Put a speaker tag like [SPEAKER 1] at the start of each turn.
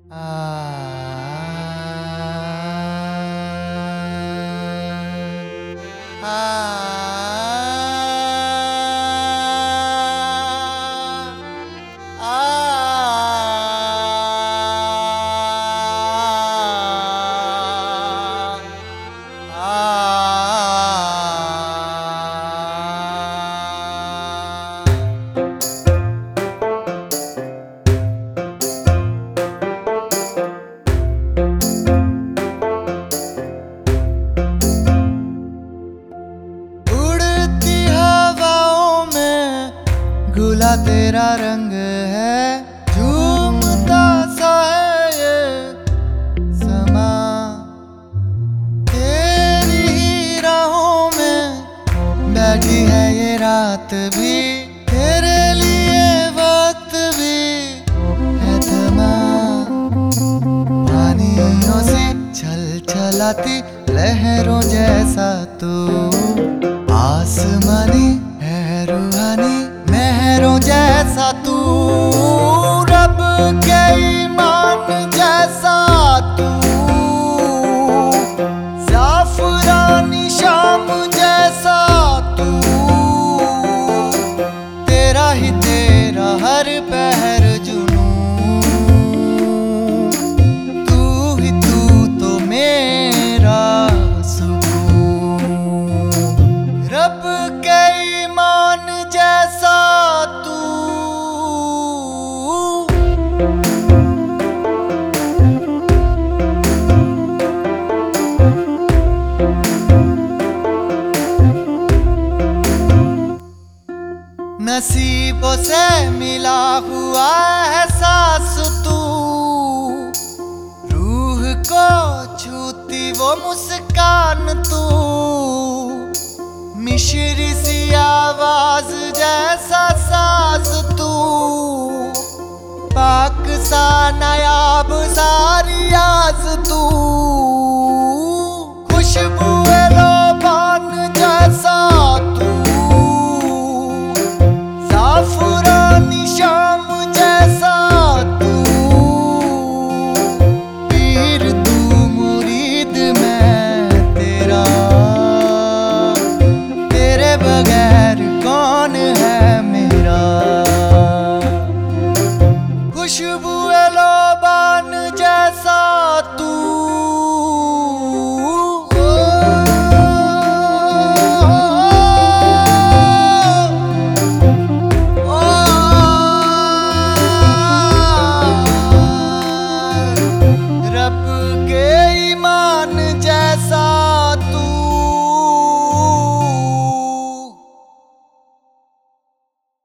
[SPEAKER 1] आ, आ, उड़ती हवाओं में गुला तेरा रंग है, झूमता सा है ये समा। तेरी ही राहों में बैठी है ये रात भी, तेरे लिए वक्त भी है थमा। पानियों से छल छलाती लहरों जैसा तू, आसमानी है रूहानी महरों जैसा तू। रब के ईमान जैसा तू, जाफरानी शाम जैसा तू। तेरा ही तेरा हर पहर जुनून, तू ही तू तो मेरा सुकून। रब के ईमान जैसा तू। नसीबों से मिला हुआ एहसास तू, रूह को छूती वो मुस्कान तू। मिश्री सी आवाज जैसा साज तू, पाक सा नायाब सारी आज तू। खुशबू लोबान जैसा तू, जाफरानी शाम जैसा तू। पीर तू मुरीद मैं तेरा, तेरे बगैर कौन है मेरा। खुशबू